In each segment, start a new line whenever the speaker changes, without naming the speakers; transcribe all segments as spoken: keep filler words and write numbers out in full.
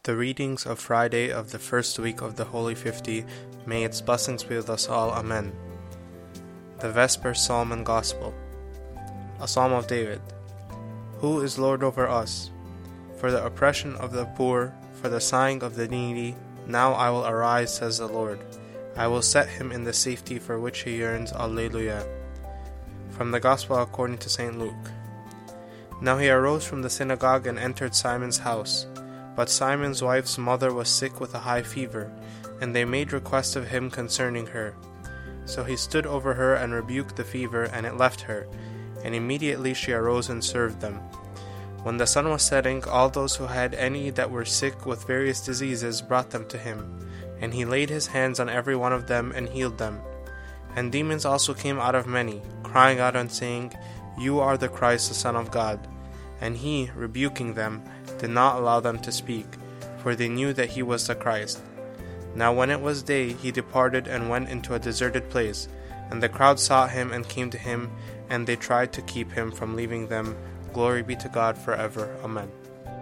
The readings of Friday of the first week of the Holy Fifty, may its blessings be with us all. Amen. The Vesper Psalm and Gospel. A Psalm of David. Who is Lord over us? For the oppression of the poor, for the sighing of the needy, now I will arise, says the Lord. I will set him in the safety for which he yearns. Alleluia. From the Gospel according to Saint Luke. Now he arose from the synagogue and entered Simon's house. But Simon's wife's mother was sick with a high fever, and they made request of him concerning her. So he stood over her and rebuked the fever, and it left her, and immediately she arose and served them. When the sun was setting, all those who had any that were sick with various diseases brought them to him, and he laid his hands on every one of them and healed them. And demons also came out of many, crying out and saying, You are the Christ, the Son of God. And he, rebuking them, did not allow them to speak, for they knew that he was the Christ. Now when it was day, he departed and went into a deserted place, and the crowd sought him and came to him, and they tried to keep him from leaving them. Glory be to God forever. Amen.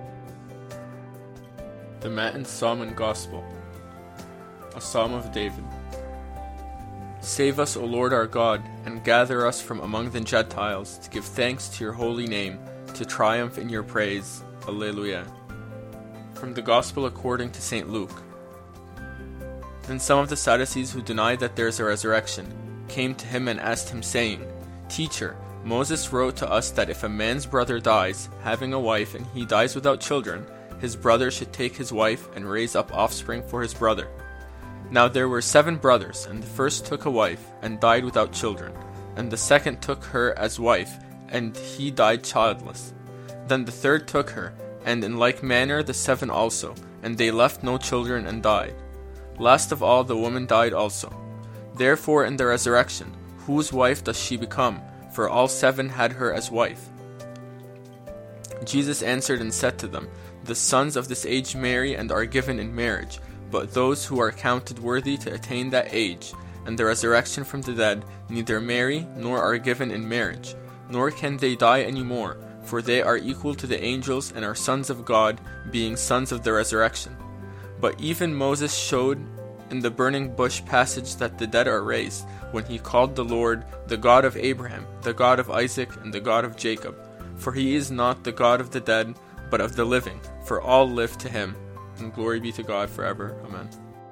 The Matin Psalm and Gospel. A Psalm of David. Save us, O Lord our God, and gather us from among the Gentiles, to give thanks to your holy name, to triumph in your praise. Alleluia. From the Gospel according to Saint Luke. Then some of the Sadducees who denied that there is a resurrection came to him and asked him, saying, Teacher, Moses wrote to us that if a man's brother dies, having a wife, and he dies without children, his brother should take his wife and raise up offspring for his brother. Now there were seven brothers, and the first took a wife, and died without children, and the second took her as wife, and he died childless. Then the third took her, and in like manner the seven also, and they left no children and died. Last of all the woman died also. Therefore in the resurrection, whose wife does she become? For all seven had her as wife. Jesus answered and said to them, The sons of this age marry and are given in marriage, but those who are counted worthy to attain that age, and the resurrection from the dead, neither marry nor are given in marriage, nor can they die any more, for they are equal to the angels and are sons of God, being sons of the resurrection. But even Moses showed in the burning bush passage that the dead are raised, when he called the Lord the God of Abraham, the God of Isaac, and the God of Jacob. For he is not the God of the dead, but of the living, for all live to him. And glory be to God forever. Amen.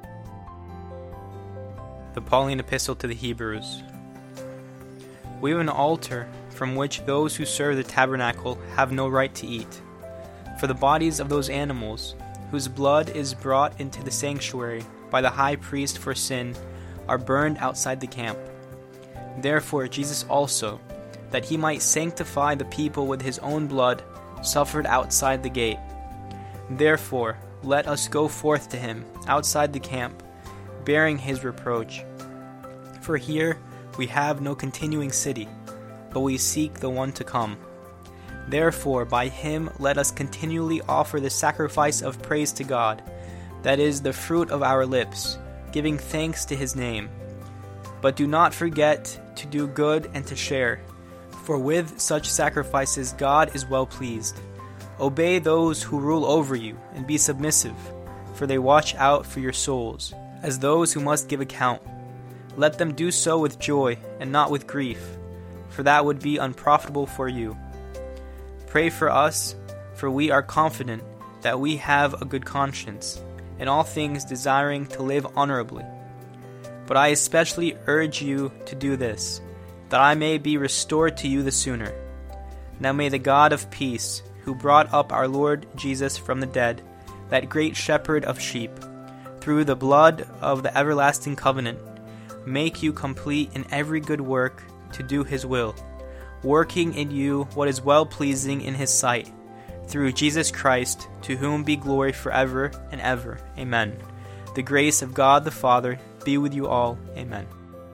The Pauline Epistle to the Hebrews. We have an altar from which those who serve the tabernacle have no right to eat. For the bodies of those animals, whose blood is brought into the sanctuary by the high priest for sin, are burned outside the camp. Therefore Jesus also, that he might sanctify the people with his own blood, suffered outside the gate. Therefore let us go forth to him outside the camp, bearing his reproach. For here we have no continuing city, but we seek the one to come. Therefore by him let us continually offer the sacrifice of praise to God, that is the fruit of our lips, giving thanks to his name. But do not forget to do good and to share, for with such sacrifices God is well pleased. Obey those who rule over you, and be submissive, for they watch out for your souls, as those who must give account. Let them do so with joy, and not with grief, for that would be unprofitable for you. Pray for us, for we are confident that we have a good conscience, in all things desiring to live honorably. But I especially urge you to do this, that I may be restored to you the sooner. Now may the God of peace, who brought up our Lord Jesus from the dead, that great shepherd of sheep, through the blood of the everlasting covenant, make you complete in every good work to do his will, working in you what is well-pleasing in his sight, through Jesus Christ, to whom be glory forever and ever. Amen. The grace of God the Father be with you all. Amen.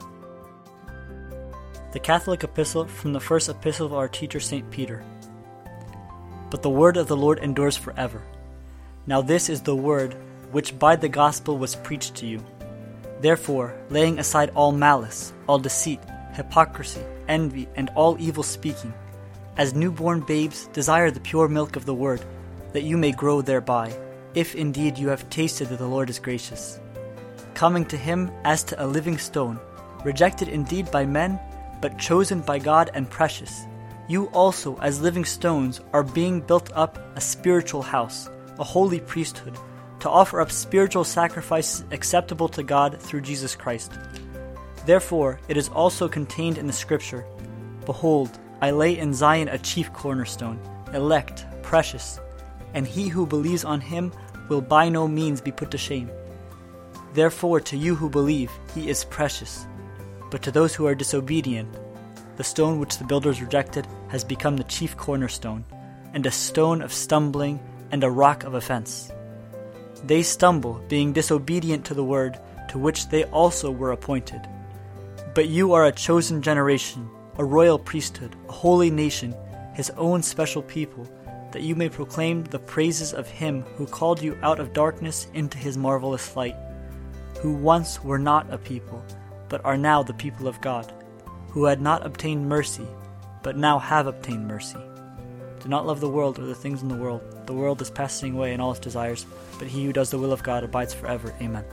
The Catholic Epistle from the first epistle of our teacher Saint Peter. But the word of the Lord endures forever. Now this is the word which by the gospel was preached to you. Therefore, laying aside all malice, all deceit, hypocrisy, envy, and all evil speaking, as newborn babes desire the pure milk of the word, that you may grow thereby. if indeed you have tasted that the Lord is gracious. Coming to him as to a living stone, rejected indeed by men, but chosen by God and precious, you also, as living stones, are being built up a spiritual house, a holy priesthood, to offer up spiritual sacrifices acceptable to God through Jesus Christ. Therefore, it is also contained in the Scripture, Behold, I lay in Zion a chief cornerstone, elect, precious, and he who believes on him will by no means be put to shame. Therefore, to you who believe, he is precious. But to those who are disobedient, the stone which the builders rejected has become the chief cornerstone, and a stone of stumbling and a rock of offense. They stumble, being disobedient to the word, to which they also were appointed. But you are a chosen generation, a royal priesthood, a holy nation, his own special people, that you may proclaim the praises of him who called you out of darkness into his marvelous light, who once were not a people, but are now the people of God, who had not obtained mercy, but now have obtained mercy. Do not love the world or the things in the world. The world is passing away in all its desires, but he who does the will of God abides forever. Amen.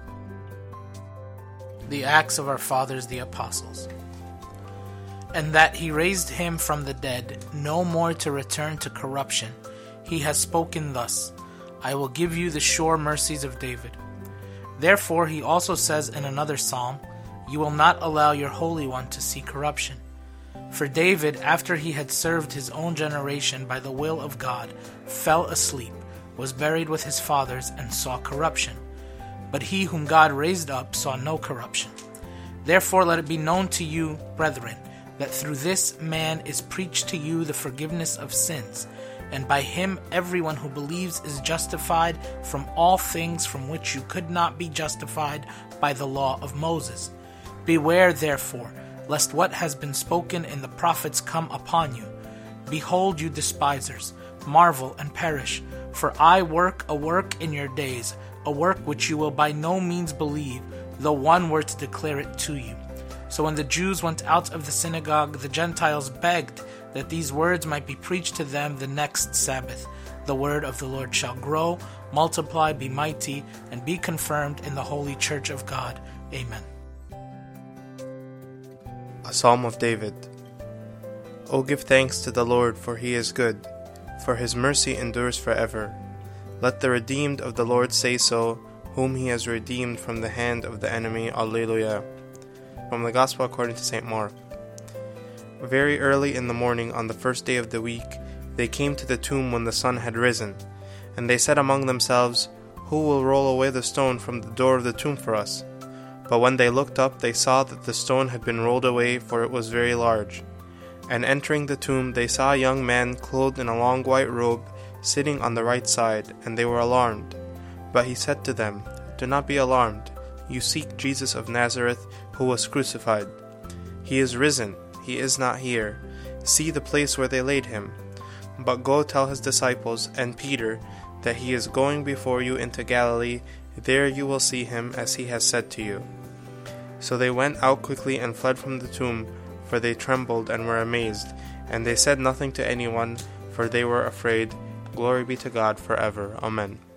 The Acts of our Fathers the Apostles. And that he raised him from the dead, no more to return to corruption. He has spoken thus, I will give you the sure mercies of David. Therefore he also says in another psalm, You will not allow your Holy One to see corruption. For David, after he had served his own generation by the will of God, fell asleep, was buried with his fathers, and saw corruption. But he whom God raised up saw no corruption. Therefore let it be known to you, brethren, that through this man is preached to you the forgiveness of sins, and by him everyone who believes is justified from all things from which you could not be justified by the law of Moses. Beware, therefore, lest what has been spoken in the prophets come upon you. Behold, you despisers, marvel and perish, for I work a work in your days, a work which you will by no means believe, though one were to declare it to you. So when the Jews went out of the synagogue, the Gentiles begged that these words might be preached to them the next Sabbath. The word of the Lord shall grow, multiply, be mighty, and be confirmed in the holy church of God. Amen.
A Psalm of David. O give thanks to the Lord, for he is good, for his mercy endures forever. Let the redeemed of the Lord say so, whom he has redeemed from the hand of the enemy. Alleluia. From the Gospel according to Saint Mark. Very early in the morning on the first day of the week, they came to the tomb when the sun had risen, and they said among themselves, Who will roll away the stone from the door of the tomb for us? But when they looked up, they saw that the stone had been rolled away, for it was very large. And entering the tomb, they saw a young man clothed in a long white robe, sitting on the right side, and they were alarmed. But he said to them, Do not be alarmed. You seek Jesus of Nazareth, who was crucified. He is risen. He is not here. See the place where they laid him. But go tell his disciples and Peter that he is going before you into Galilee. There you will see him, as he has said to you. So they went out quickly and fled from the tomb, for they trembled and were amazed. And they said nothing to anyone, for they were afraid. Glory be to God forever. Amen.